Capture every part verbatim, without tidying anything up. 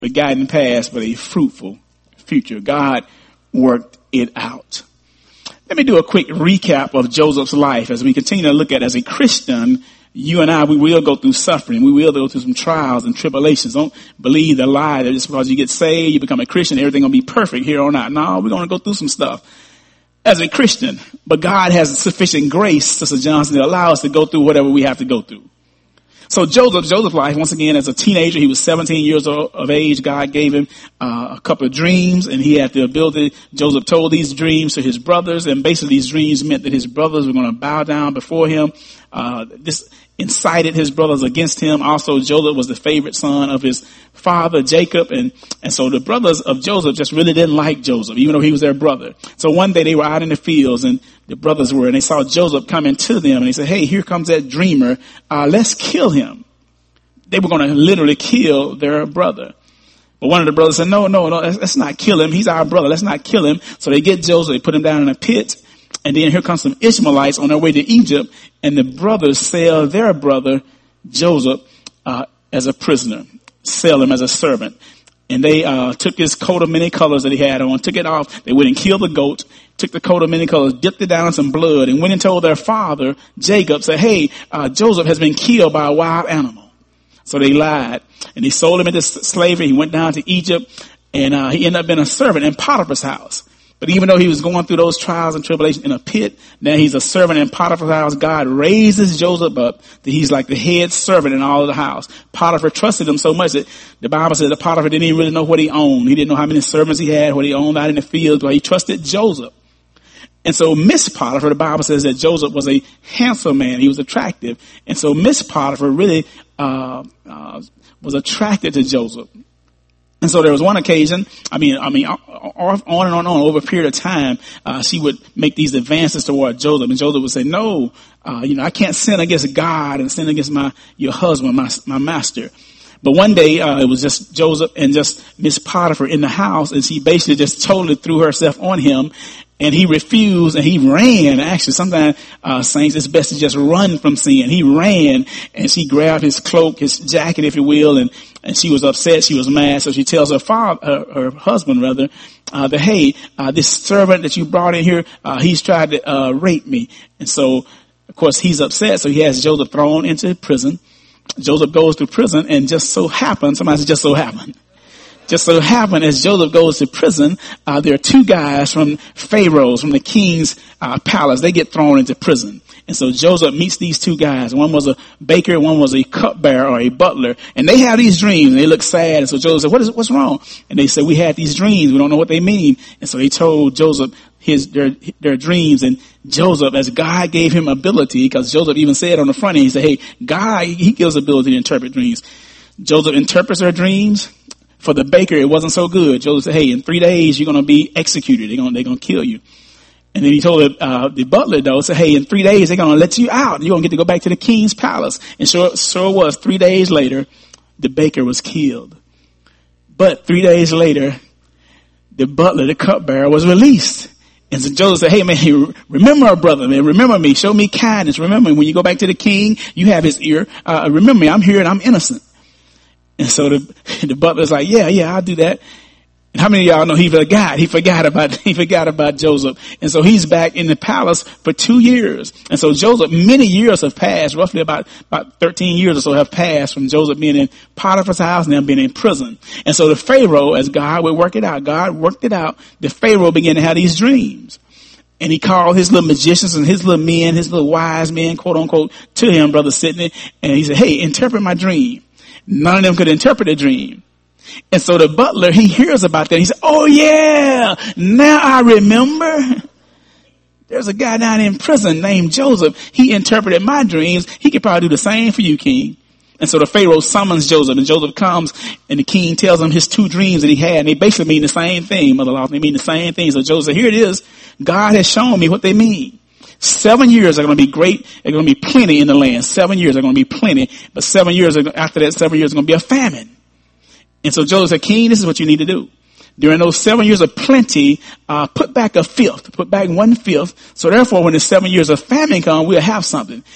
forgotten past, but a fruitful future. God worked it out. Let me do a quick recap of Joseph's life as we continue to look at as a Christian. You and I, we will go through suffering. We will go through some trials and tribulations. Don't believe the lie that just because you get saved, you become a Christian, everything going to be perfect here on out. No, we're going to go through some stuff as a Christian. But God has sufficient grace, Sister Johnson, to allow us to go through whatever we have to go through. So Joseph, Joseph's life, once again, as a teenager, he was seventeen years old of age. God gave him uh, a couple of dreams, and he had the ability. Joseph told these dreams to his brothers, and basically these dreams meant that his brothers were going to bow down before him. Uh, this incited his brothers against him. Also, Joseph was the favorite son of his father, Jacob, and, and so the brothers of Joseph just really didn't like Joseph, even though he was their brother. So one day they were out in the fields, and the brothers were, and they saw Joseph coming to them, and they said, hey, here comes that dreamer. Uh, let's kill him. They were going to literally kill their brother. But one of the brothers said, no, no, no, let's, let's not kill him. He's our brother. Let's not kill him. So they get Joseph, they put him down in a pit. And then here comes some Ishmaelites on their way to Egypt, and the brothers sell their brother, Joseph, uh, as a prisoner, sell him as a servant. And they uh took his coat of many colors that he had on, took it off. They went and killed the goat, took the coat of many colors, dipped it down in some blood, and went and told their father, Jacob, said, hey, uh Joseph has been killed by a wild animal. So they lied, and they sold him into slavery. He went down to Egypt, and uh he ended up being a servant in Potiphar's house. But even though he was going through those trials and tribulations in a pit, now he's a servant in Potiphar's house. God raises Joseph up that he's like the head servant in all of the house. Potiphar trusted him so much that the Bible says that Potiphar didn't even really know what he owned. He didn't know how many servants he had, what he owned out in the fields, but he trusted Joseph. And so Miss Potiphar, the Bible says that Joseph was a handsome man. He was attractive. And so Miss Potiphar really uh, uh was attracted to Joseph. And so there was one occasion, I mean, I mean, on and on and on over a period of time, uh, she would make these advances toward Joseph, and Joseph would say, no, uh, you know, I can't sin against God and sin against my, your husband, my, my master. But one day, uh, it was just Joseph and just Miss Potiphar in the house, and she basically just totally threw herself on him. And he refused, and he ran. Actually, sometimes, uh, saints, it's best to just run from sin. He ran, and she grabbed his cloak, his jacket, if you will, and, and she was upset. She was mad. So she tells her father, her, her husband rather, uh, that, hey, uh, this servant that you brought in here, uh, he's tried to, uh, rape me. And so, of course, he's upset. So he has Joseph thrown into prison. Joseph goes to prison, and just so happened, somebody said just so happened. Just so happened, as Joseph goes to prison, uh, there are two guys from Pharaoh's, from the king's uh, palace. They get thrown into prison. And so Joseph meets these two guys. One was a baker, one was a cupbearer or a butler. And they have these dreams, and they look sad. And so Joseph said, what is, what's wrong? And they said, we had these dreams. We don't know what they mean. And so they told Joseph his their, their dreams. And Joseph, as God gave him ability, because Joseph even said on the front end, he said, hey, God, he gives ability to interpret dreams. Joseph interprets their dreams. For the baker, it wasn't so good. Joseph said, hey, in three days, you're going to be executed. They're going they're going to kill you. And then he told uh, the butler, though, said, hey, in three days, they're going to let you out. You're going to get to go back to the king's palace. And so, so it was. Three days later, the baker was killed. But three days later, the butler, the cupbearer, was released. And so Joseph said, hey, man, remember our brother, man. Remember me. Show me kindness. Remember me. When you go back to the king, you have his ear. Uh, remember me. I'm here and I'm innocent. And so the, the butler's like, yeah, yeah, I'll do that. And how many of y'all know he forgot? He forgot about, he forgot about Joseph. And so he's back in the palace for two years. And so Joseph, many years have passed, roughly about, about thirteen years or so have passed from Joseph being in Potiphar's house and then being in prison. And so the Pharaoh, as God would work it out, God worked it out. The Pharaoh began to have these dreams. And he called his little magicians and his little men, his little wise men, quote unquote, to him, Brother Sidney. And he said, hey, interpret my dream. None of them could interpret a dream. And so the butler, he hears about that. He said, oh yeah, now I remember. There's a guy down in prison named Joseph. He interpreted my dreams. He could probably do the same for you, king. And so the Pharaoh summons Joseph, and Joseph comes, and the king tells him his two dreams that he had. And they basically mean the same thing, Mother Law. They mean the same thing. So Joseph said, here it is. God has shown me what they mean. Seven years are going to be great. There's going to be plenty in the land. Seven years are going to be plenty. But seven years, after that, seven years are going to be a famine. And so Joseph said, king, this is what you need to do. During those seven years of plenty, uh, put back a fifth, put back one fifth. So therefore, when the seven years of famine come, we'll have something.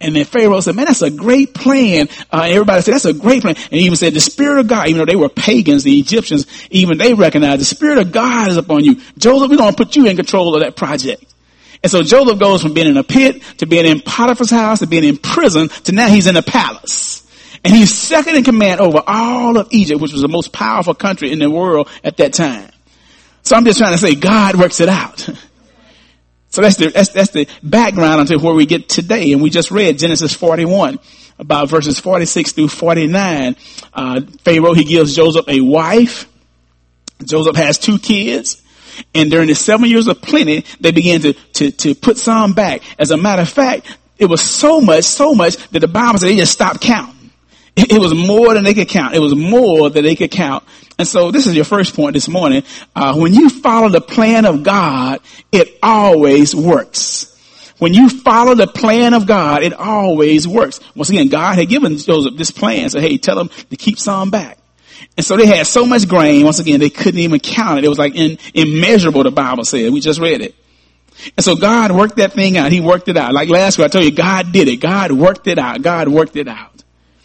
And then Pharaoh said, man, that's a great plan. Uh, and everybody said, that's a great plan. And he even said, the Spirit of God, even though they were pagans, the Egyptians, even they recognized the Spirit of God is upon you. Joseph, we're going to put you in control of that project. And so Joseph goes from being in a pit to being in Potiphar's house to being in prison to now he's in a palace. And he's second in command over all of Egypt, which was the most powerful country in the world at that time. So I'm just trying to say God works it out. So that's the, that's, that's the background until where we get today. And we just read Genesis forty-one, about verses forty-six through forty-nine. Uh, Pharaoh, he gives Joseph a wife. Joseph has two kids. And during the seven years of plenty, they began to, to, to put some back. As a matter of fact, it was so much, so much that the Bible said they just stopped counting. It, it was more than they could count. It was more than they could count. And so this is your first point this morning. Uh, when you follow the plan of God, it always works. When you follow the plan of God, it always works. Once again, God had given Joseph this plan. So, hey, tell him to keep some back. And so they had so much grain. Once again, they couldn't even count it. It was like in, immeasurable, the Bible said. We just read it. And so God worked that thing out. He worked it out. Like last week, I told you, God did it. God worked it out. God worked it out.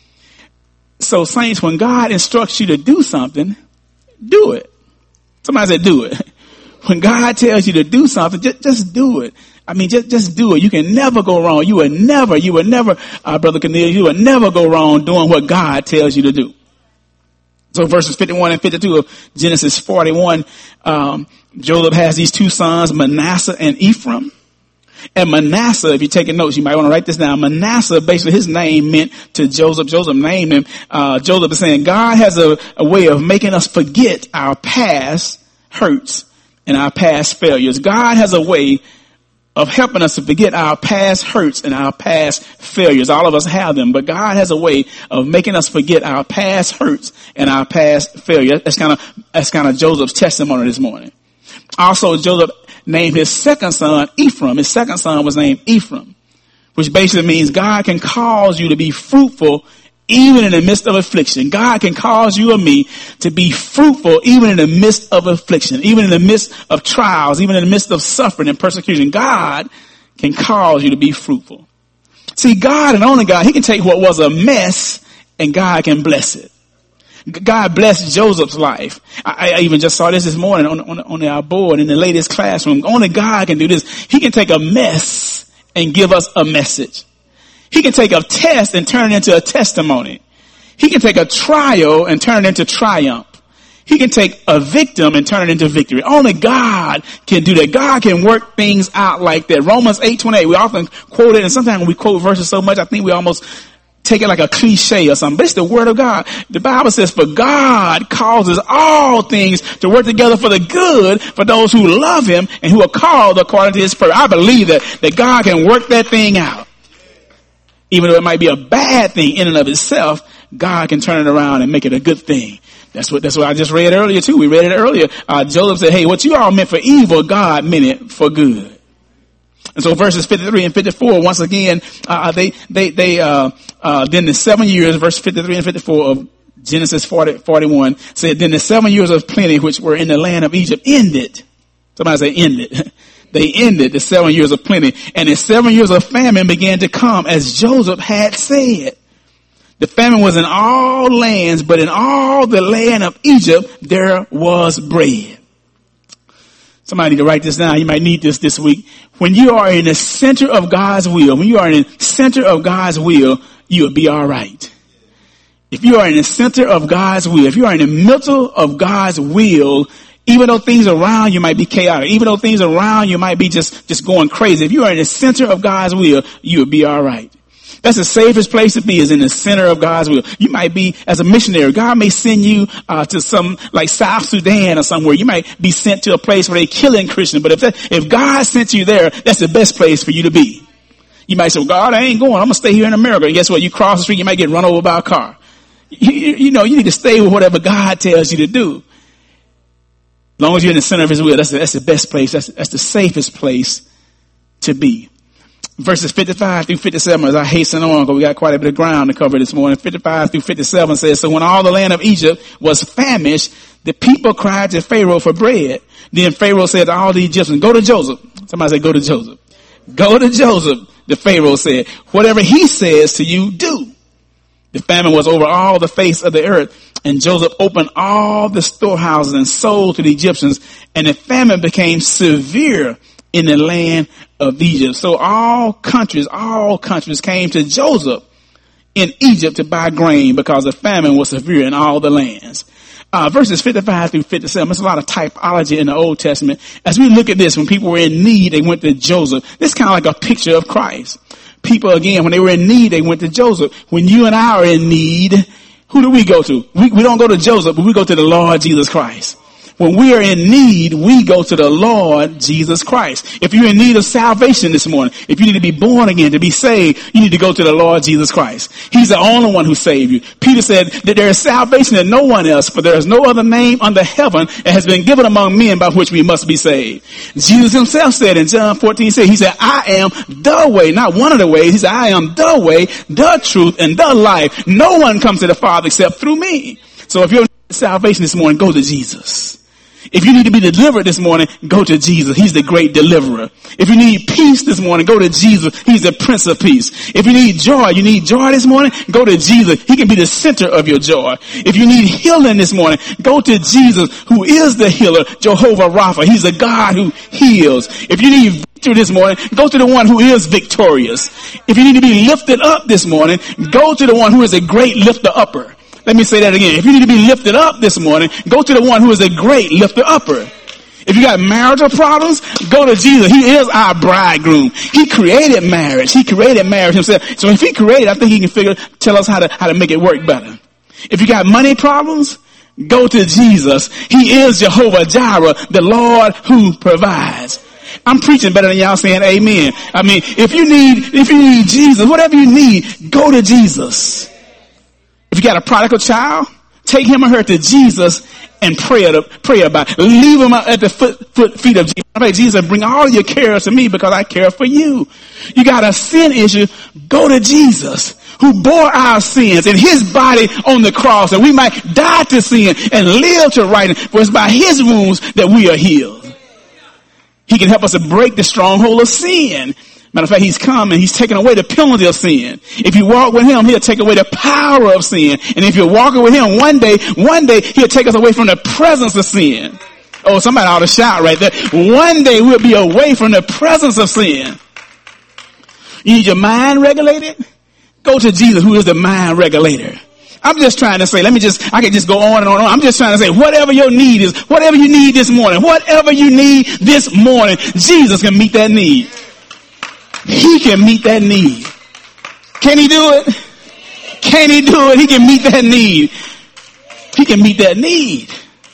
So saints, when God instructs you to do something, do it. Somebody said do it. When God tells you to do something, just, just do it. I mean, just, just do it. You can never go wrong. You will never, you will never, uh, Brother Cornelius, you will never go wrong doing what God tells you to do. So verses fifty-one and fifty-two of Genesis forty-one, um, Joseph has these two sons, Manasseh and Ephraim. And Manasseh, if you're taking notes, you might want to write this down. Manasseh, basically his name meant to Joseph. Joseph named him. Uh, Joseph is saying God has a, a way of making us forget our past hurts and our past failures. God has a way of helping us to forget our past hurts and our past failures. All of us have them, but God has a way of making us forget our past hurts and our past failures. That's kind of, that's kind of Joseph's testimony this morning. Also, Joseph named his second son Ephraim. His second son was named Ephraim, which basically means God can cause you to be fruitful even in the midst of affliction. God can cause you and me to be fruitful even in the midst of affliction, even in the midst of trials, even in the midst of suffering and persecution. God can cause you to be fruitful. See, God and only God, he can take what was a mess and God can bless it. God blessed Joseph's life. I, I even just saw this this morning on, on, on our board in the latest classroom. Only God can do this. He can take a mess and give us a message. He can take a test and turn it into a testimony. He can take a trial and turn it into triumph. He can take a victim and turn it into victory. Only God can do that. God can work things out like that. Romans eight twenty-eight, we often quote it, and sometimes when we quote verses so much, I think we almost take it like a cliche or something, but it's the word of God. The Bible says, for God causes all things to work together for the good for those who love him and who are called according to his purpose. I believe that, that God can work that thing out. Even though it might be a bad thing in and of itself, God can turn it around and make it a good thing. That's what, that's what I just read earlier too. We read it earlier. Uh, Joseph said, hey, what you all meant for evil, God meant it for good. And so verses fifty-three and fifty-four, once again, uh, they, they, they, uh, uh, then the seven years, verse fifty-three and fifty-four of Genesis forty, forty-one said, then the seven years of plenty which were in the land of Egypt ended. Somebody say ended. They ended the seven years of plenty, and the seven years of famine began to come as Joseph had said. The famine was in all lands, but in all the land of Egypt, there was bread. Somebody need to write this down. You might need this this week. When you are in the center of God's will, when you are in the center of God's will, you will be all right. If you are in the center of God's will, if you are in the middle of God's will, even though things around you might be chaotic, even though things around you might be just, just going crazy, if you are in the center of God's will, you will be all right. That's the safest place to be, is in the center of God's will. You might be, as a missionary, God may send you uh, to some, like South Sudan or somewhere. You might be sent to a place where they're killing Christians. But if that, if God sent you there, that's the best place for you to be. You might say, well, God, I ain't going. I'm going to stay here in America. And guess what? You cross the street, you might get run over by a car. You, you, you know, you need to stay with whatever God tells you to do. As long as you're in the center of his will, that's the, that's the best place. That's, that's the safest place to be. Verses fifty-five through fifty-seven, as I hasten on, because we got quite a bit of ground to cover this morning. fifty-five through fifty-seven says, so when all the land of Egypt was famished, the people cried to Pharaoh for bread. Then Pharaoh said to all the Egyptians, go to Joseph. Somebody say, go to Joseph. Go to Joseph, The Pharaoh said, whatever he says to you, do. The famine was over all the face of the earth, and Joseph opened all the storehouses and sold to the Egyptians, and the famine became severe in the land of Egypt. So all countries, all countries came to Joseph in Egypt to buy grain because the famine was severe in all the lands. Uh, verses fifty-five through fifty-seven, there's a lot of typology in the Old Testament. As we look at this, when people were in need, they went to Joseph. This is kind of like a picture of Christ. People, again, when they were in need, they went to Joseph. When you and I are in need, who do we go to? We, we don't go to Joseph, but we go to the Lord Jesus Christ. When we are in need, we go to the Lord Jesus Christ. If you're in need of salvation this morning, if you need to be born again, to be saved, you need to go to the Lord Jesus Christ. He's the only one who saved you. Peter said that there is salvation in no one else, for there is no other name under heaven that has been given among men by which we must be saved. Jesus himself said in John fourteen, he said, he said, I am the way, not one of the ways. He said, I am the way, the truth, and the life. No one comes to the Father except through me. So if you're in salvation this morning, go to Jesus. If you need to be delivered this morning, go to Jesus. He's the great deliverer. If you need peace this morning, go to Jesus. He's the Prince of Peace. If you need joy, you need joy this morning, go to Jesus. He can be the center of your joy. If you need healing this morning, go to Jesus, who is the healer, Jehovah Rapha. He's the God who heals. If you need victory this morning, go to the one who is victorious. If you need to be lifted up this morning, go to the one who is a great lifter upper. Let me say that again. If you need to be lifted up this morning, go to the one who is a great lifter upper. If you got marital problems, go to Jesus. He is our bridegroom. He created marriage. He created marriage himself. So if he created, I think he can figure, tell us how to, how to make it work better. If you got money problems, go to Jesus. He is Jehovah Jireh, the Lord who provides. I'm preaching better than y'all saying amen. I mean, if you need, if you need Jesus, whatever you need, go to Jesus. If you got a prodigal child, take him or her to Jesus and pray, to, pray about it. Leave him at the foot, foot, feet of Jesus. Say, Jesus, bring all your cares to me because I care for you. You got a sin issue, go to Jesus, who bore our sins in his body on the cross, that we might die to sin and live to righteousness. For it's by his wounds that we are healed. He can help us to break the stronghold of sin. Matter of fact, he's come and he's taken away the penalty of sin. If you walk with him, he'll take away the power of sin. And if you're walking with him, one day, one day, he'll take us away from the presence of sin. Oh, somebody ought to shout right there. One day we'll be away from the presence of sin. You need your mind regulated? Go to Jesus, who is the mind regulator. I'm just trying to say, let me just, I can just go on and on and on. I'm just trying to say, whatever your need is, whatever you need this morning, whatever you need this morning, Jesus can meet that need. He can meet that need. Can he do it? Can he do it? He can meet that need. He can meet that need.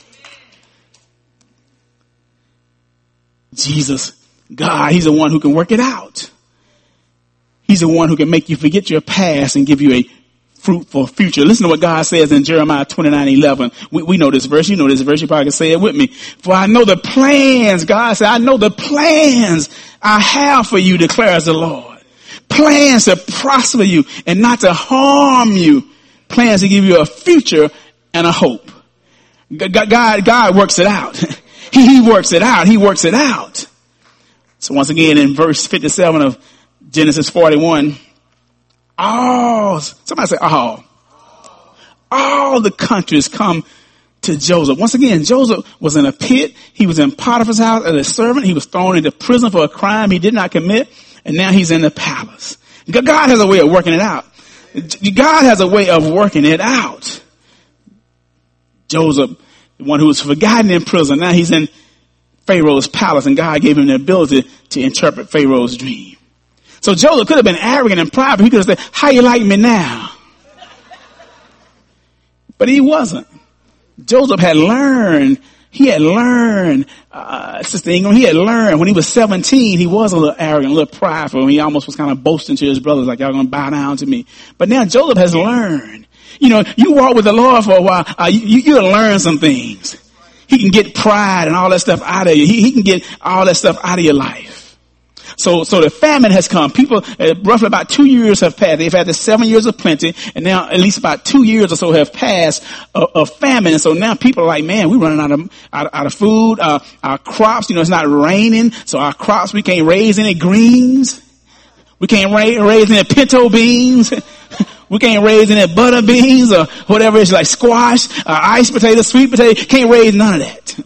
Jesus, God, he's the one who can work it out. He's the one who can make you forget your past and give you a fruitful future. Listen to what God says in Jeremiah twenty-nine eleven. We, we know this verse. You know this verse. You probably can say it with me. For I know the plans, God said, I know the plans I have for you, declares the Lord. Plans to prosper you and not to harm you. Plans to give you a future and a hope. God, God, God works it out. he, he works it out. He works it out. So once again, in verse fifty-seven of Genesis forty-one, all, somebody say all. All the countries come to Joseph. Once again, Joseph was in a pit. He was in Potiphar's house as a servant. He was thrown into prison for a crime he did not commit. And now he's in the palace. God has a way of working it out. God has a way of working it out. Joseph, the one who was forgotten in prison, now he's in Pharaoh's palace, and God gave him the ability to interpret Pharaoh's dream. So Joseph could have been arrogant and prideful. He could have said, how you like me now? But he wasn't. Joseph had learned, he had learned, uh, Sister Ingram, he had learned when he was seventeen, he was a little arrogant, a little prideful. He almost was kind of boasting to his brothers, like, y'all gonna bow down to me. But now Joseph has learned. You know, you walk with the Lord for a while, uh, you, you'll learn some things. He can get pride and all that stuff out of you. He, he can get all that stuff out of your life. So, so the famine has come. People, uh, roughly about two years have passed. They've had the seven years of plenty, and now at least about two years or so have passed of, of famine. And so now people are like, man, we're running out of, out, out of food. Uh, our crops, you know, it's not raining. So our crops, we can't raise any greens. We can't raise, raise any pinto beans. We can't raise any butter beans or whatever it's like, squash, uh, iced potato, sweet potato. Can't raise none of that.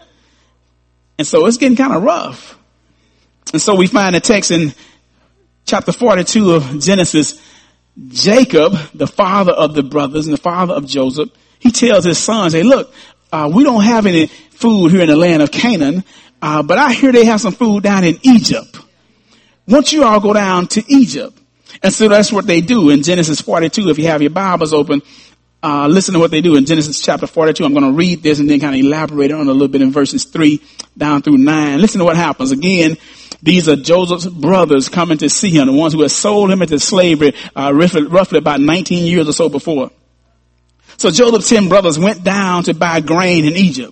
And so it's getting kind of rough. And so we find a text in chapter forty-two of Genesis. Jacob, the father of the brothers and the father of Joseph, he tells his sons, hey, look, uh, we don't have any food here in the land of Canaan, uh, but I hear they have some food down in Egypt. Won't you all go down to Egypt? And so that's what they do in Genesis forty-two. If you have your Bibles open, uh, listen to what they do in Genesis chapter forty-two. I'm going to read this and then kind of elaborate on it a little bit in verses three down through nine. Listen to what happens. Again, these are Joseph's brothers coming to see him, the ones who had sold him into slavery uh, roughly, roughly about nineteen years or so before. So Joseph's ten brothers went down to buy grain in Egypt.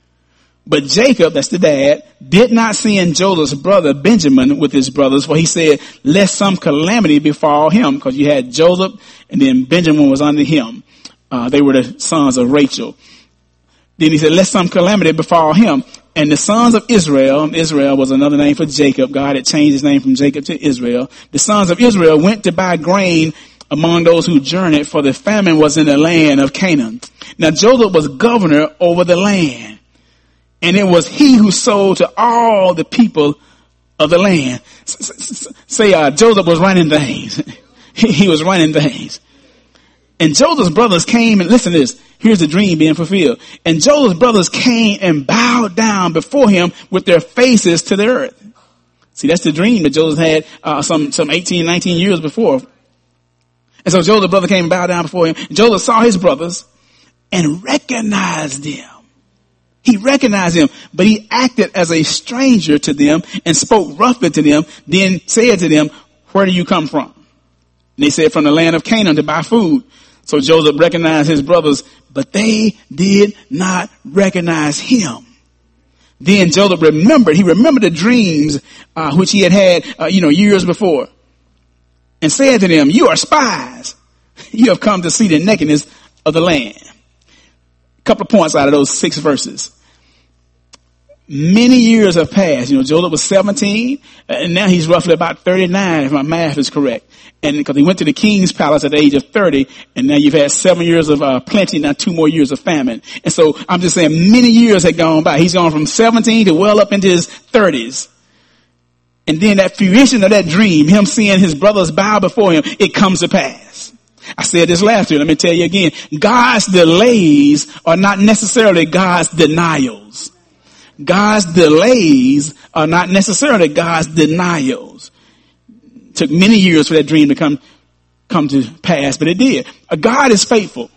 But Jacob, that's the dad, did not send Joseph's brother Benjamin with his brothers, for he said, lest some calamity befall him, because you had Joseph and then Benjamin was under him. Uh, they were the sons of Rachel. Then he said, lest some calamity befall him. And the sons of Israel, Israel was another name for Jacob. God had changed his name from Jacob to Israel. The sons of Israel went to buy grain among those who journeyed, for the famine was in the land of Canaan. Now Joseph was governor over the land, and it was he who sold to all the people of the land. Say, uh, Joseph was running things. He was running things. And Joseph's brothers came and listen to this. Here's the dream being fulfilled. And Joseph's brothers came and bowed down before him with their faces to the earth. See, that's the dream that Joseph had uh, some, some eighteen, nineteen years before. And so Joseph's brother came and bowed down before him. And Joseph saw his brothers and recognized them. He recognized them, but he acted as a stranger to them and spoke roughly to them, then said to them, where do you come from? And they said, from the land of Canaan to buy food. So Joseph recognized his brothers, but they did not recognize him. Then Joseph remembered, he remembered the dreams uh, which he had had, uh, you know, years before, and said to them, you are spies. You have come to see the nakedness of the land. A couple of points out of those six verses. Many years have passed. You know, Joseph was seventeen, and now he's roughly about thirty-nine, if my math is correct. And because he went to the king's palace at the age of thirty, and now you've had seven years of uh, plenty, now two more years of famine. And so I'm just saying many years had gone by. He's gone from seventeen to well up into his thirties. And then that fruition of that dream, him seeing his brothers bow before him, it comes to pass. I said this last year. Let me tell you again. God's delays are not necessarily God's denials. God's delays are not necessarily God's denials. It took many years for that dream to come, come to pass, but it did. God is faithful.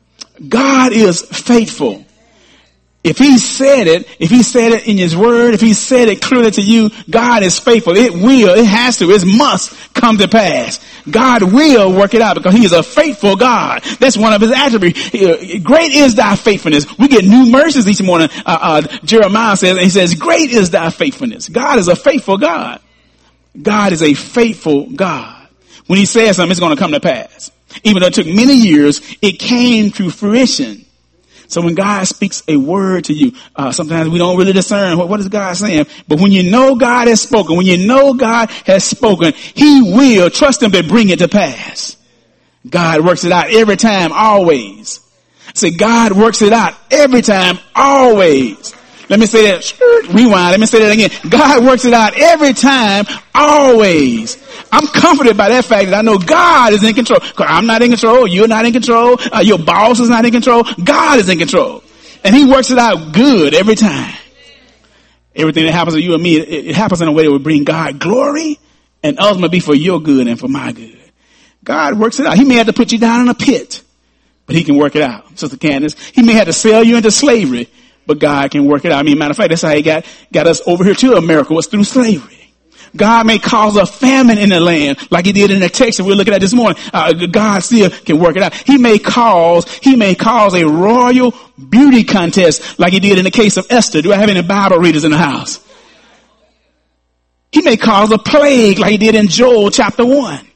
God is faithful. If he said it, if he said it in his word, if he said it clearly to you, God is faithful. It will, it has to, it must come to pass. God will work it out because he is a faithful God. That's one of his attributes. Great is thy faithfulness. We get new mercies each morning. Uh, uh, Jeremiah says, and he says, great is thy faithfulness. God is a faithful God. God is a faithful God. When he says something, it's going to come to pass. Even though it took many years, it came to fruition. So when God speaks a word to you, uh, sometimes we don't really discern what, what is God saying. But when you know God has spoken, when you know God has spoken, he will trust him to bring it to pass. God works it out every time, always. Say, God works it out every time, always. Let me say that. Rewind. Let me say that again. God works it out every time, always. I'm comforted by that fact that I know God is in control. I'm not in control. You're not in control. Uh, your boss is not in control. God is in control. And he works it out good every time. Everything that happens to you and me, it, it happens in a way that will bring God glory and ultimately be for your good and for my good. God works it out. He may have to put you down in a pit, but he can work it out. Sister Candace, he may have to sell you into slavery, but God can work it out. I mean, matter of fact, that's how he got, got us over here to America, was through slavery. God may cause a famine in the land like he did in the text that we're looking at this morning. Uh, God still can work it out. He may cause, he may cause a royal beauty contest like he did in the case of Esther. Do I have any Bible readers in the house? He may cause a plague like he did in Joel chapter one.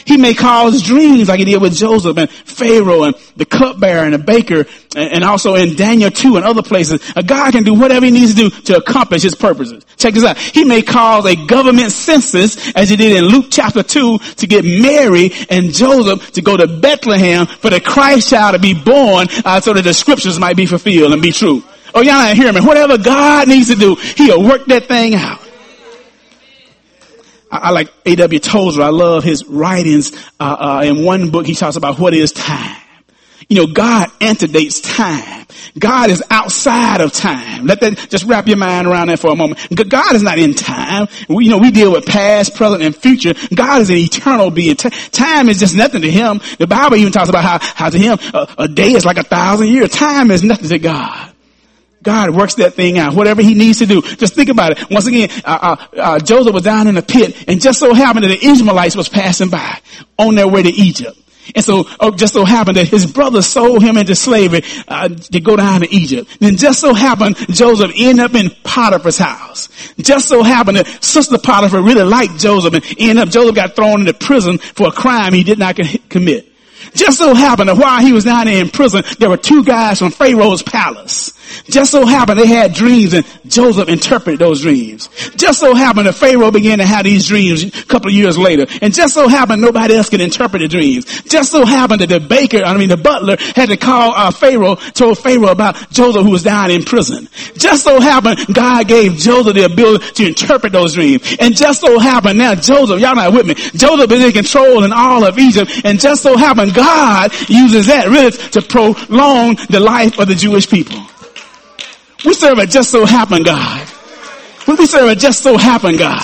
He may cause dreams like he did with Joseph and Pharaoh and the cupbearer and the baker, and also in Daniel two and other places. A God can do whatever he needs to do to accomplish his purposes. Check this out. He may cause a government census, as he did in Luke chapter two, to get Mary and Joseph to go to Bethlehem for the Christ child to be born, uh, so that the scriptures might be fulfilled and be true. Oh, y'all not hearing me? Whatever God needs to do, he'll work that thing out. I like A W Tozer. I love his writings. Uh, uh, in one book, he talks about what is time. You know, God antedates time. God is outside of time. Let that, just wrap your mind around that for a moment. God is not in time. We, you know, we deal with past, present, and future. God is an eternal being. T- time is just nothing to him. The Bible even talks about how, how to him, a, a day is like a thousand years. Time is nothing to God. God works that thing out, whatever he needs to do. Just think about it. Once again, uh, uh, uh, Joseph was down in the pit, and just so happened that the Ishmaelites was passing by on their way to Egypt. And so, oh, just so happened that his brothers sold him into slavery, uh, to go down to Egypt. And just so happened, Joseph ended up in Potiphar's house. Just so happened that Sister Potiphar really liked Joseph, and ended up, Joseph got thrown into prison for a crime he did not commit. Just so happened that while he was down there in prison, there were two guys from Pharaoh's palace. Just so happened they had dreams, and Joseph interpreted those dreams. Just so happened that Pharaoh began to have these dreams a couple of years later. And just so happened nobody else could interpret the dreams. Just so happened that the baker, I mean the butler, had to call uh, Pharaoh, told Pharaoh about Joseph who was down in prison. Just so happened God gave Joseph the ability to interpret those dreams. And just so happened now Joseph, y'all not with me, Joseph is in control in all of Egypt. And just so happened God uses that really to prolong the life of the Jewish people. We serve a just so happen God. We serve a just so happen God.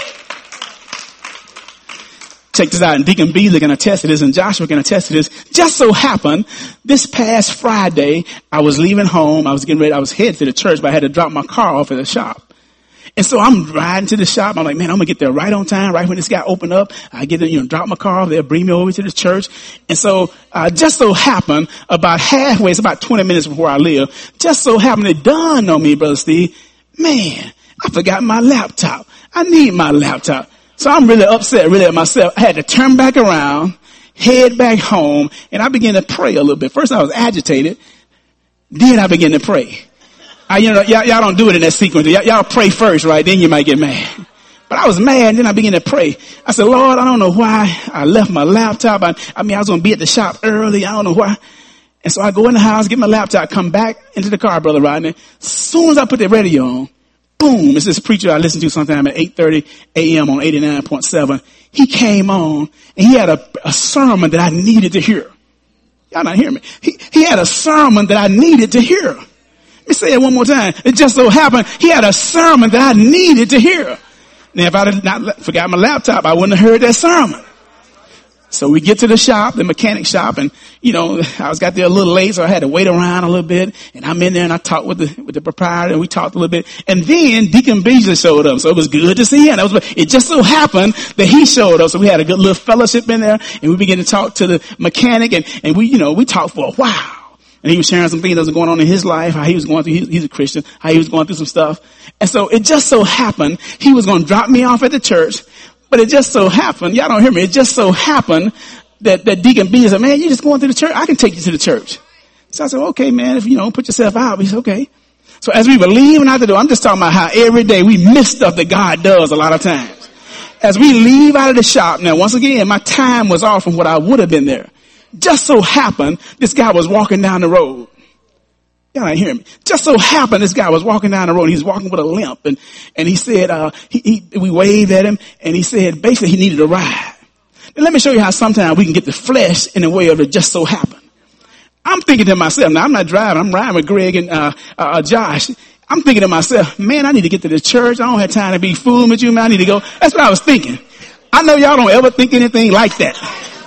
Check this out. And Deacon Beasley can attest to this, and Joshua can attest to this. Just so happened, this past Friday, I was leaving home. I was getting ready. I was headed to the church, but I had to drop my car off at the shop. And so I'm riding to the shop. I'm like, man, I'm going to get there right on time, right when this guy opened up. I get there, you know, drop my car off there, bring me over to the church. And so, uh, just so happened, about halfway, it's about twenty minutes from where I live, just so happened it dawned on me, Brother Steve, man, I forgot my laptop. I need my laptop. So I'm really upset, really at myself. I had to turn back around, head back home, and I began to pray a little bit. First I was agitated. Then I began to pray. I, you know, y'all, y'all don't do it in that sequence. Y'all, y'all pray first, right? Then you might get mad. But I was mad, and then I began to pray. I said, Lord, I don't know why I left my laptop. I, I mean, I was going to be at the shop early. I don't know why. And so I go in the house, get my laptop, come back into the car, Brother Rodney. As soon as I put the radio on, boom, it's this preacher I listen to sometime at eight thirty a.m. on eighty-nine point seven. He came on, and he had a, a sermon that I needed to hear. Y'all not hearing me. He, he had a sermon that I needed to hear. Let me say it one more time. It just so happened he had a sermon that I needed to hear. Now, if I had not forgot my laptop, I wouldn't have heard that sermon. So we get to the shop, the mechanic shop, and, you know, I was got there a little late, so I had to wait around a little bit. And I'm in there, and I talked with the with the proprietor, and we talked a little bit. And then Deacon Beasley showed up, so it was good to see him. That was, it just so happened that he showed up, so we had a good little fellowship in there, and we began to talk to the mechanic, and, and we, you know, we talked for a while. And he was sharing some things that was going on in his life, how he was going through, he's a Christian, how he was going through some stuff. And so it just so happened he was going to drop me off at the church. But it just so happened, y'all don't hear me, it just so happened that, that Deacon B said, man, you're just going to the church. I can take you to the church. So I said, okay, man, if you know, put yourself out. He said, okay. So as we were leaving out the door, I'm just talking about how every day we miss stuff that God does a lot of times. As we leave out of the shop, now once again, my time was off from what I would have been there. Just so happened, this guy was walking down the road. Y'all ain't hearing me. Just so happened, this guy was walking down the road. He was walking with a limp, and and he said, uh, he, he we waved at him, and he said basically he needed a ride. And let me show you how sometimes we can get the flesh in the way of it. Just so happened. I'm thinking to myself, now I'm not driving. I'm riding with Greg and uh, uh Josh. I'm thinking to myself, man, I need to get to the church. I don't have time to be fooling with you, man. I need to go. That's what I was thinking. I know y'all don't ever think anything like that.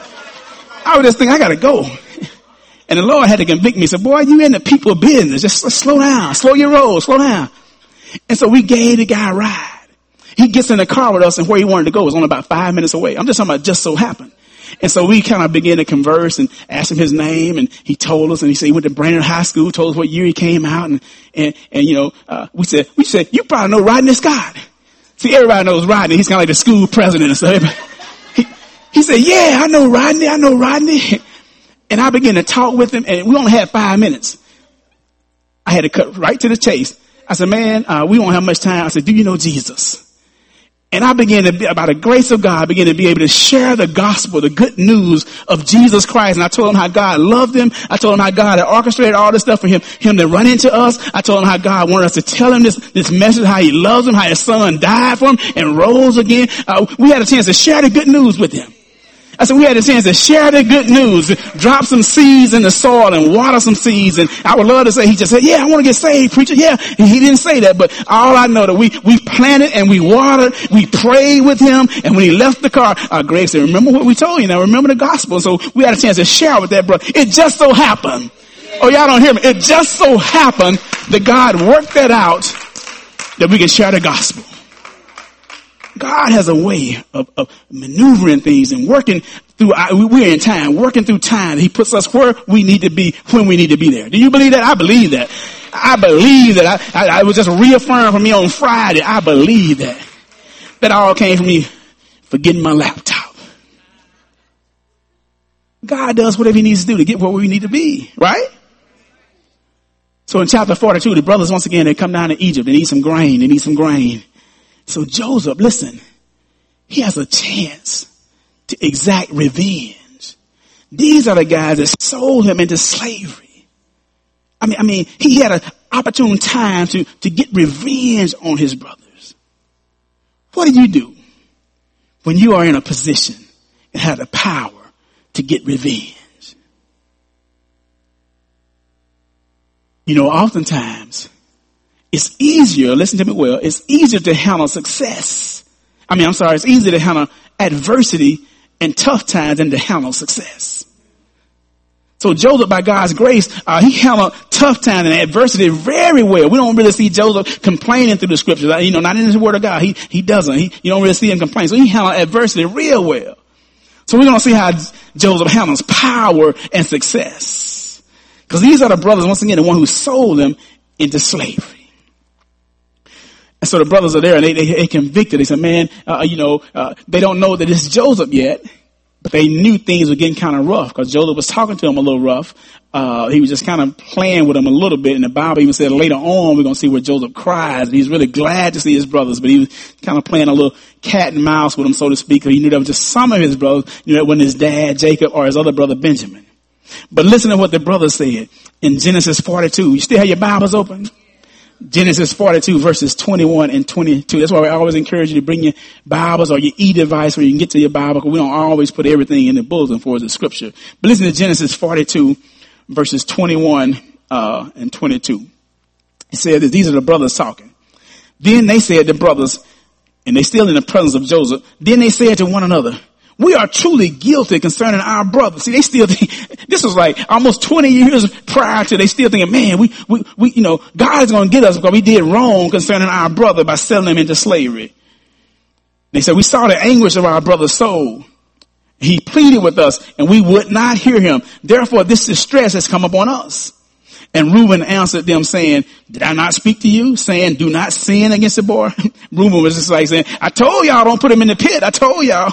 I was just thinking, I gotta go. And the Lord had to convict me. He said, boy, you in the people business. Just slow down. Slow your roll. Slow down. And so we gave the guy a ride. He gets in the car with us, and where he wanted to go was only about five minutes away. I'm just talking about just so happened. And so we kind of began to converse and asked him his name, and he told us, and he said he went to Brandon High School, told us what year he came out, and, and, and you know, uh, we said, we said, you probably know Rodney Scott. See, everybody knows Rodney. He's kind of like the school president and stuff. He, He said, yeah, I know Rodney. I know Rodney. And I began to talk with him, and we only had five minutes. I had to cut right to the chase. I said, man, uh, we don't have much time. I said, do you know Jesus? And I began to, be, by the grace of God, I began to be able to share the gospel, the good news of Jesus Christ. And I told him how God loved him. I told him how God had orchestrated all this stuff for him, him to run into us. I told him how God wanted us to tell him this, this message, how he loves him, how his son died for him and rose again. Uh, we had a chance to share the good news with him. I said, we had a chance to share the good news, drop some seeds in the soil and water some seeds. And I would love to say, he just said, yeah, I want to get saved, preacher. Yeah. And he didn't say that, but all I know that we, we planted and we watered, we prayed with him. And when he left the car, uh, Greg said, remember what we told you now, remember the gospel. So we had a chance to share with that brother. It just so happened. Oh, y'all don't hear me. It just so happened that God worked that out that we can share the gospel. God has a way of, of maneuvering things and working through, we're in time, working through time. He puts us where we need to be when we need to be there. Do you believe that? I believe that. I believe that. I, I, I was just reaffirmed for me on Friday. I believe that. That all came from me forgetting my laptop. God does whatever he needs to do to get where we need to be, right? So in chapter forty-two, the brothers, once again, they come down to Egypt and eat some grain. They need some grain. So Joseph, listen, he has a chance to exact revenge. These are the guys that sold him into slavery. I mean, I mean, he had an opportune time to, to get revenge on his brothers. What do you do when you are in a position and have the power to get revenge? You know, oftentimes, it's easier, listen to me well, it's easier to handle success. I mean, I'm sorry, it's easier to handle adversity and tough times than to handle success. So Joseph, by God's grace, uh, he handled tough times and adversity very well. We don't really see Joseph complaining through the scriptures. You know, not in the word of God. He, he doesn't. He, you don't really see him complain. So he handled adversity real well. So we're going to see how Joseph handles power and success. Because these are the brothers, once again, the one who sold them into slavery. And so the brothers are there and they, they, they convicted. They said, man, uh, you know, uh, they don't know that it's Joseph yet, but they knew things were getting kind of rough because Joseph was talking to them a little rough. Uh, he was just kind of playing with them a little bit. And the Bible even said later on, we're going to see where Joseph cries. And he's really glad to see his brothers, but he was kind of playing a little cat and mouse with them, so to speak. Because he knew that was just some of his brothers. He knew that wasn't his dad, Jacob, or his other brother, Benjamin. But listen to what the brothers said in Genesis forty-two. You still have your Bibles open? Genesis forty-two verses twenty-one and twenty-two. That's why we always encourage you to bring your Bibles or your e-device where you can get to your Bible, because we don't always put everything in the bulletin for us in scripture. But listen to Genesis forty-two verses twenty-one uh, and twenty-two. It said that these are the brothers talking. Then they said, the brothers, and they still in the presence of Joseph, then they said to one another, we are truly guilty concerning our brothers. See, they still think, this was like almost twenty years prior to, they still thinking, man, we, we, we, you know, God is going to get us because we did wrong concerning our brother by selling him into slavery. They said, we saw the anguish of our brother's soul. He pleaded with us and we would not hear him. Therefore, this distress has come upon us. And Reuben answered them saying, did I not speak to you saying, do not sin against the boy? Reuben was just like saying, I told y'all don't put him in the pit. I told y'all.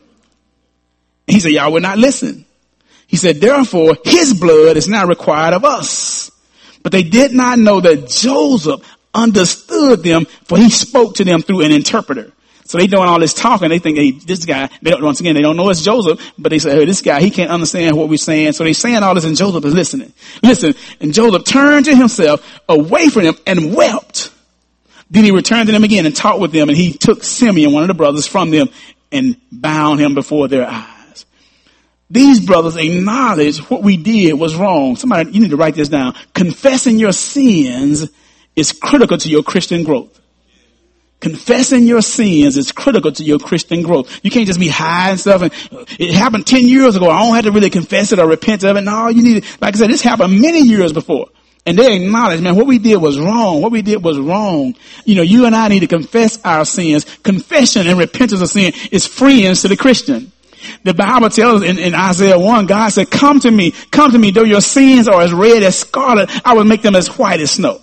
He said, y'all will not listen. He said, therefore, his blood is now required of us. But they did not know that Joseph understood them, for he spoke to them through an interpreter. So they doing all this talking. They think, hey, this guy, they don't, once again, they don't know it's Joseph, but they say, hey, this guy, he can't understand what we're saying. So they're saying all this and Joseph is listening. Listen, and Joseph turned to himself away from them and wept. Then he returned to them again and talked with them, and he took Simeon, one of the brothers, from them and bound him before their eyes. These brothers acknowledge what we did was wrong. Somebody, you need to write this down. Confessing your sins is critical to your Christian growth. Confessing your sins is critical to your Christian growth. You can't just be hiding stuff. And it happened ten years ago. I don't have to really confess it or repent of it. No, you need to, like I said, this happened many years before. And they acknowledge, man, what we did was wrong. What we did was wrong. You know, you and I need to confess our sins. Confession and repentance of sin is freeing to the Christian. The Bible tells us in, in Isaiah one, God said, come to me, come to me, though your sins are as red as scarlet, I will make them as white as snow.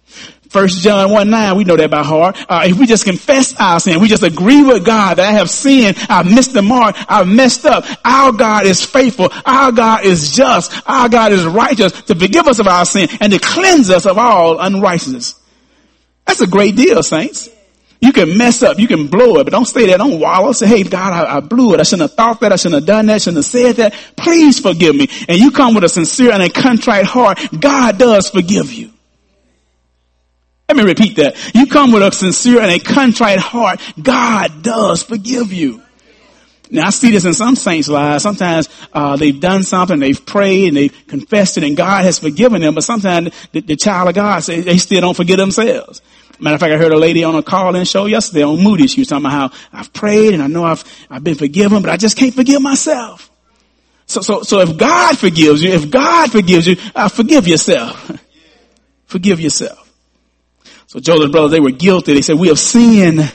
First John one nine, we know that by heart. Uh, if we just confess our sin, we just agree with God that I have sinned, I've missed the mark, I've messed up. Our God is faithful. Our God is just. Our God is righteous to forgive us of our sin and to cleanse us of all unrighteousness. That's a great deal, saints. You can mess up, you can blow it, but don't stay there, don't wallow. Say, hey, God, I, I blew it. I shouldn't have thought that. I shouldn't have done that. I shouldn't have said that. Please forgive me. And you come with a sincere and a contrite heart. God does forgive you. Let me repeat that. You come with a sincere and a contrite heart. God does forgive you. Now, I see this in some saints' lives. Sometimes uh, they've done something, they've prayed, and they've confessed it, and God has forgiven them. But sometimes the, the child of God, say, they still don't forgive themselves. Matter of fact, I heard a lady on a call-in show yesterday on Moody. She was talking about how I've prayed and I know I've I've been forgiven, but I just can't forgive myself. So so so if God forgives you, if God forgives you, uh, forgive yourself. Forgive yourself. So Joseph's brothers, they were guilty. They said, we have sinned.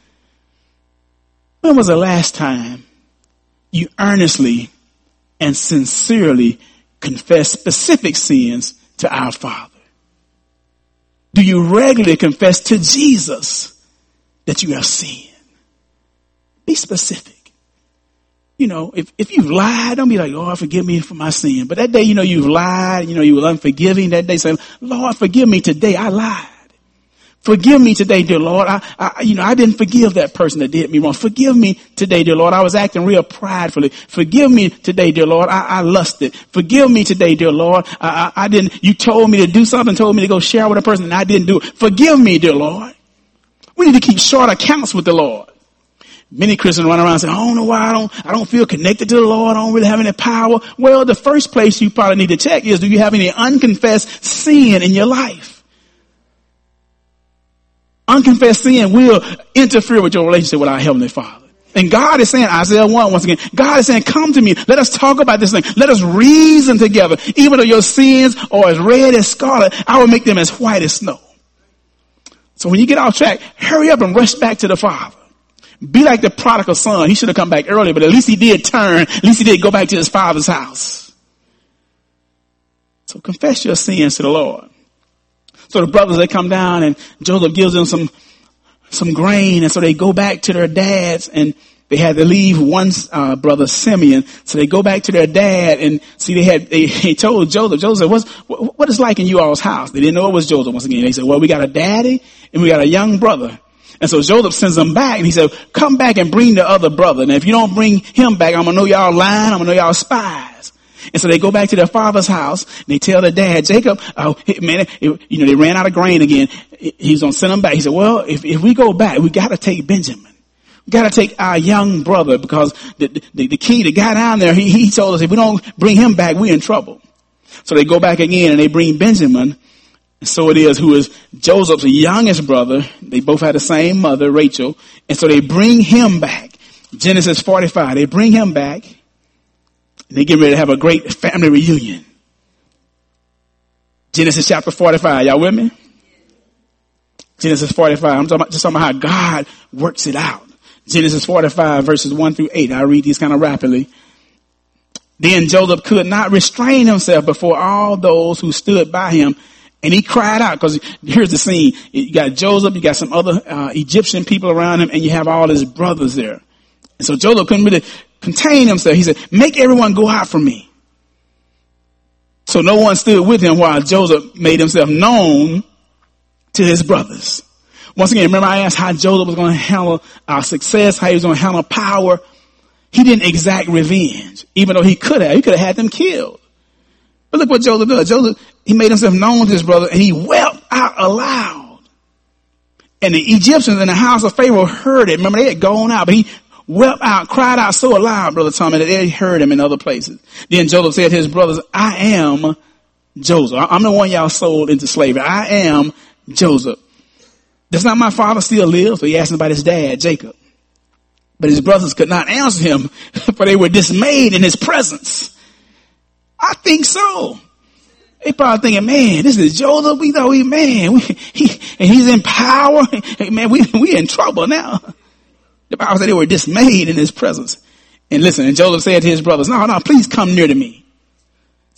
When was the last time you earnestly and sincerely confessed specific sins to our Father? Do you regularly confess to Jesus that you have sinned? Be specific. You know, if, if you've lied, don't be like, Lord, forgive me for my sin. But that day, you know, you've lied, you know, you were unforgiving. That day, say, Lord, forgive me today. I lied. Forgive me today, dear Lord. I, I, you know, I didn't forgive that person that did me wrong. Forgive me today, dear Lord. I was acting real pridefully. Forgive me today, dear Lord. I, I lusted. Forgive me today, dear Lord. I, I, I didn't, you told me to do something, told me to go share with a person and I didn't do it. Forgive me, dear Lord. We need to keep short accounts with the Lord. Many Christians run around and say, I don't know why I don't, I don't feel connected to the Lord. I don't really have any power. Well, the first place you probably need to check is, do you have any unconfessed sin in your life? Unconfessed sin will interfere with your relationship with our Heavenly Father. And God is saying, Isaiah one, once again, God is saying, come to me. Let us talk about this thing. Let us reason together. Even though your sins are as red as scarlet, I will make them as white as snow. So when you get off track, hurry up and rush back to the Father. Be like the prodigal son. He should have come back earlier, but at least he did turn. At least he did go back to his father's house. So confess your sins to the Lord. So the brothers, they come down and Joseph gives them some, some grain. And so they go back to their dads and they had to leave one, uh, brother Simeon. So they go back to their dad and see they had, they, they told Joseph, Joseph, what's, what, what is like in you all's house? They didn't know it was Joseph once again. They said, well, we got a daddy and we got a young brother. And so Joseph sends them back and he said, come back and bring the other brother. And if you don't bring him back, I'm going to know y'all lying. I'm going to know y'all spies. And so they go back to their father's house and they tell their dad, Jacob, oh, man, it, you know, they ran out of grain again. He's going to send them back. He said, well, if, if we go back, we got to take Benjamin. We got to take our young brother because the, the, the king, the guy down there, he, he told us if we don't bring him back, we're in trouble. So they go back again and they bring Benjamin. And so it is, who is Joseph's youngest brother. They both had the same mother, Rachel. And so they bring him back. Genesis forty-five. They bring him back. And they get ready to have a great family reunion. Genesis chapter forty-five. Y'all with me? Genesis forty-five. I'm talking about, just talking about how God works it out. Genesis forty-five verses one through eight. I read these kind of rapidly. Then Joseph could not restrain himself before all those who stood by him. And he cried out, because here's the scene. You got Joseph, you got some other uh, Egyptian people around him, and you have all his brothers there. And so Joseph couldn't really contain himself. He said, make everyone go out from me. So no one stood with him while Joseph made himself known to his brothers. Once again, remember I asked how Joseph was going to handle our success, how he was going to handle power. He didn't exact revenge, even though he could have. He could have had them killed. But look what Joseph does. Joseph, he made himself known to his brother and he wept out aloud. And the Egyptians in the house of Pharaoh heard it. Remember, they had gone out, but he wept out, cried out so loud, Brother Tommy, that they heard him in other places. Then Joseph said to his brothers, I am Joseph. I'm the one y'all sold into slavery. I am Joseph. Does not my father still live? So he asked him about his dad, Jacob. But his brothers could not answer him, for they were dismayed in his presence. I think so. They probably thinking, man, this is Joseph. We know he, man, we, he, and he's in power. Hey, man, we, we in trouble now. The Bible said they were dismayed in his presence. And listen, and Joseph said to his brothers, no, no, please come near to me.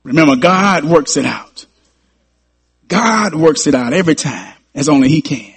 Remember, God works it out. God works it out every time, as only he can.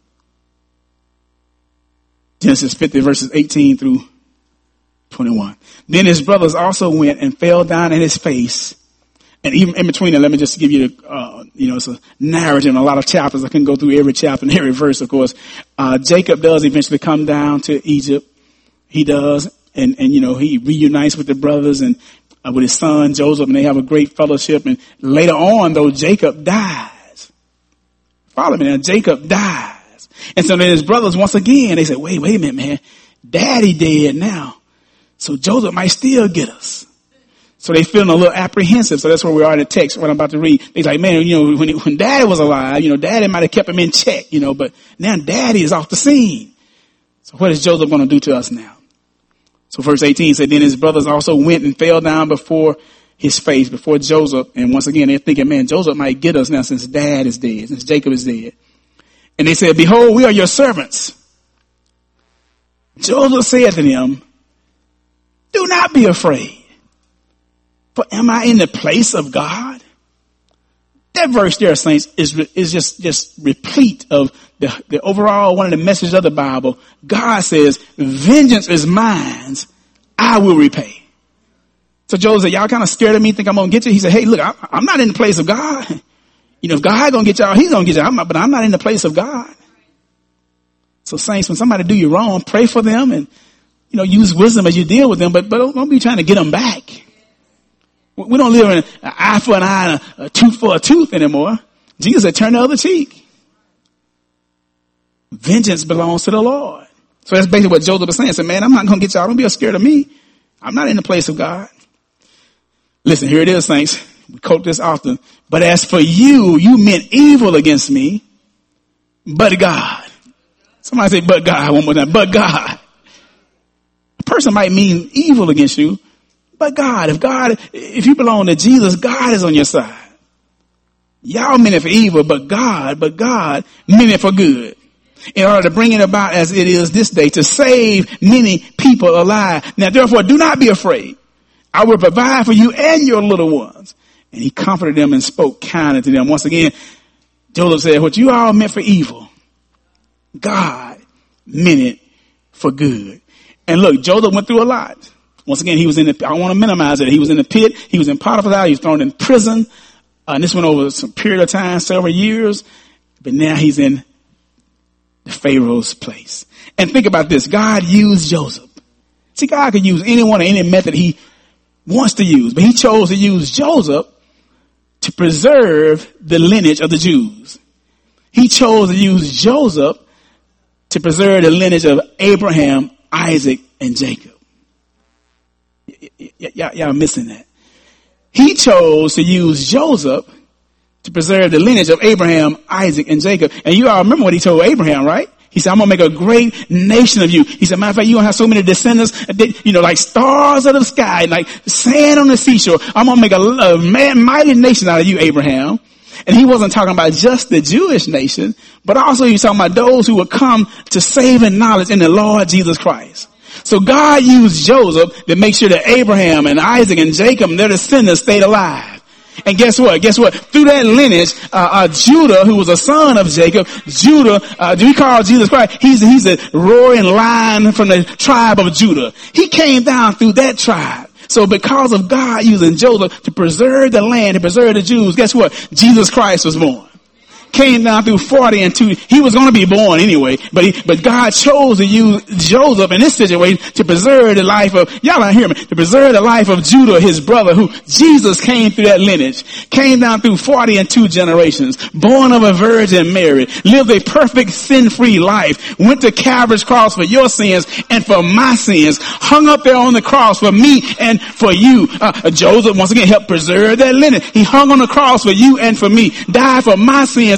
Genesis fifty, verses eighteen through twenty-one. Then his brothers also went and fell down at his face. And even in between it, let me just give you the, uh, you know, it's a narrative in a lot of chapters. I can go through every chapter and every verse, of course. Uh, Jacob does eventually come down to Egypt. He does. And, and, you know, he reunites with the brothers and uh, with his son Joseph, and they have a great fellowship. And later on, though, Jacob dies. Follow me now. Jacob dies. And so then his brothers, once again, they say, wait, wait a minute, man. Daddy dead now. So Joseph might still get us. So they feeling a little apprehensive. So that's where we are in the text, what I'm about to read. They're like, man, you know, when, he, when daddy was alive, you know, daddy might have kept him in check, you know, but now daddy is off the scene. So what is Joseph going to do to us now? So verse eighteen said, then his brothers also went and fell down before his face, before Joseph. And once again, they're thinking, man, Joseph might get us now since dad is dead, since Jacob is dead. And they said, behold, we are your servants. Joseph said to them, do not be afraid. For am I in the place of God? That verse there, saints, is, is just, just replete of the, the overall one of the messages of the Bible. God says, vengeance is mine. I will repay. So Job said, y'all kind of scared of me, think I'm going to get you. He said, hey, look, I, I'm not in the place of God. You know, if God going to get y'all, he's going to get y'all, I'm not, but I'm not in the place of God. So saints, when somebody do you wrong, pray for them and, you know, use wisdom as you deal with them, but, but don't, don't be trying to get them back. We don't live in an eye for an eye and a, a tooth for a tooth anymore. Jesus said, turn the other cheek. Vengeance belongs to the Lord. So that's basically what Joseph was saying. He said, man, I'm not going to get y'all. Don't be scared of me. I'm not in the place of God. Listen, here it is, saints. We quote this often. But as for you, you meant evil against me, but God. Somebody say, but God, one more time. But God. A person might mean evil against you, but God, if God, if you belong to Jesus, God is on your side. Y'all meant it for evil, but God, but God meant it for good. In order to bring it about as it is this day, to save many people alive. Now therefore, do not be afraid. I will provide for you and your little ones. And he comforted them and spoke kindly to them. Once again, Joseph said, what you all meant for evil, God meant it for good. And look, Joseph went through a lot. Once again, he was in the, I don't want to minimize it. He was in the pit. He was in Potiphar's house. He was thrown in prison. Uh, and this went over some period of time, several years. But now he's in the Pharaoh's place. And think about this. God used Joseph. See, God could use anyone or any method he wants to use. But he chose to use Joseph to preserve the lineage of the Jews. He chose to use Joseph to preserve the lineage of Abraham, Isaac, and Jacob. Y- y- y- y'all missing that. He chose to use Joseph to preserve the lineage of Abraham, Isaac, and Jacob. And you all remember what he told Abraham, right? He said, I'm going to make a great nation of you. He said, matter of fact, you're going to have so many descendants, that, you know, like stars of the sky, like sand on the seashore. I'm going to make a, a man, mighty nation out of you, Abraham. And he wasn't talking about just the Jewish nation, but also he was talking about those who would come to saving knowledge in the Lord Jesus Christ. So God used Joseph to make sure that Abraham and Isaac and Jacob and their descendants stayed alive. And guess what? Guess what? Through that lineage, uh, uh, Judah, who was a son of Jacob, Judah, uh, do we call Jesus Christ? He's, he's a roaring lion from the tribe of Judah. He came down through that tribe. So because of God using Joseph to preserve the land, to preserve the Jews, guess what? Jesus Christ was born. Came down through forty and two. He was going to be born anyway, but he, but God chose to use Joseph in this situation to preserve the life of, y'all don't hear me, to preserve the life of Judah, his brother, who Jesus came through that lineage, came down through forty and two generations, born of a virgin Mary, lived a perfect sin-free life, went to Calvary's cross for your sins and for my sins, hung up there on the cross for me and for you. Uh, Joseph once again helped preserve that lineage. He hung on the cross for you and for me, died for my sins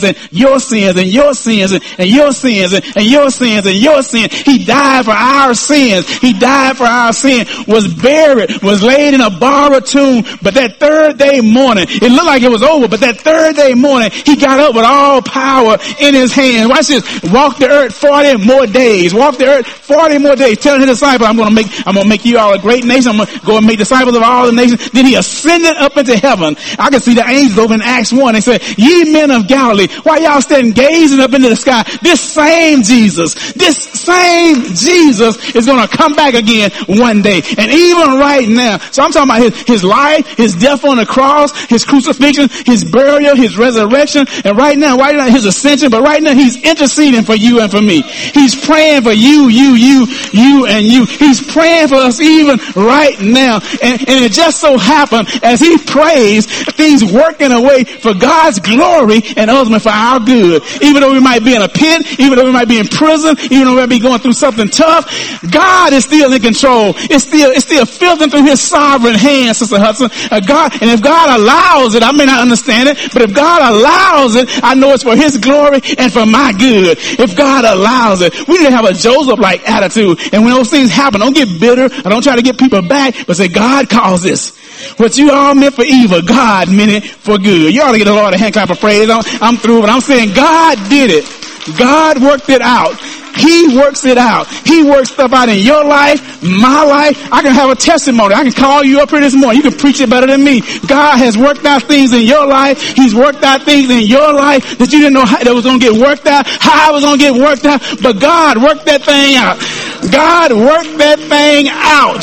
sins and your sins and your sins and, and your sins and, and your sins and your sins. He died for our sins. He died for our sin, was buried, was laid in a borrowed tomb. But that third day morning, it looked like it was over, but that third day morning, he got up with all power in his hand. Watch this. Walk the earth forty more days. Walk the earth forty more days. Telling his disciples, I'm going to make, I'm going to make you all a great nation. I'm going to go and make disciples of all the nations. Then he ascended up into heaven. I can see the angels over in Acts one. They said, ye men of Galilee, why y'all standing gazing up into the sky? This same Jesus, this same Jesus is going to come back again one day. And even right now. So I'm talking about his, his life, his death on the cross, his crucifixion, his burial, his resurrection. And right now, right now, his ascension. But right now, he's interceding for you and for me. He's praying for you, you, you, you, and you. He's praying for us even right now. And, and it just so happened, as he prays, things working away for God's glory and ultimately for our good. Even though we might be in a pit, even though we might be in prison, even though we might be going through something tough, God is still in control. It's still, it's still filtering through his sovereign hand, Sister Hudson. Uh, God, and if God allows it, I may not understand it, but if God allows it, I know it's for his glory and for my good. If God allows it, we need to have a Joseph-like attitude. And when those things happen, don't get bitter. I don't try to get people back, but say, God caused this. What you all meant for evil, God meant it for good. You ought to get the Lord a hand clap of praise. I'm, I'm through, but I'm saying God did it. God worked it out. He works it out. He works stuff out in your life, my life. I can have a testimony. I can call you up here this morning. You can preach it better than me. God has worked out things in your life. He's worked out things in your life that you didn't know how that was going to get worked out, how it was going to get worked out. But God worked that thing out. God worked that thing out.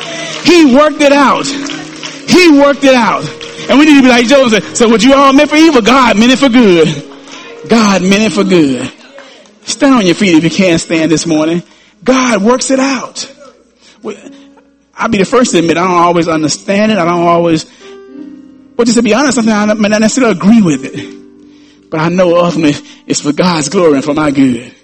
He worked it out. He worked it out. And we need to be like Joseph. So what you all meant for evil, God meant it for good. God meant it for good. Stand on your feet if you can't stand this morning. God works it out. I'll be the first to admit I don't always understand it. I don't always, but just to be honest, sometimes I may not necessarily agree with it. But I know ultimately it's for God's glory and for my good.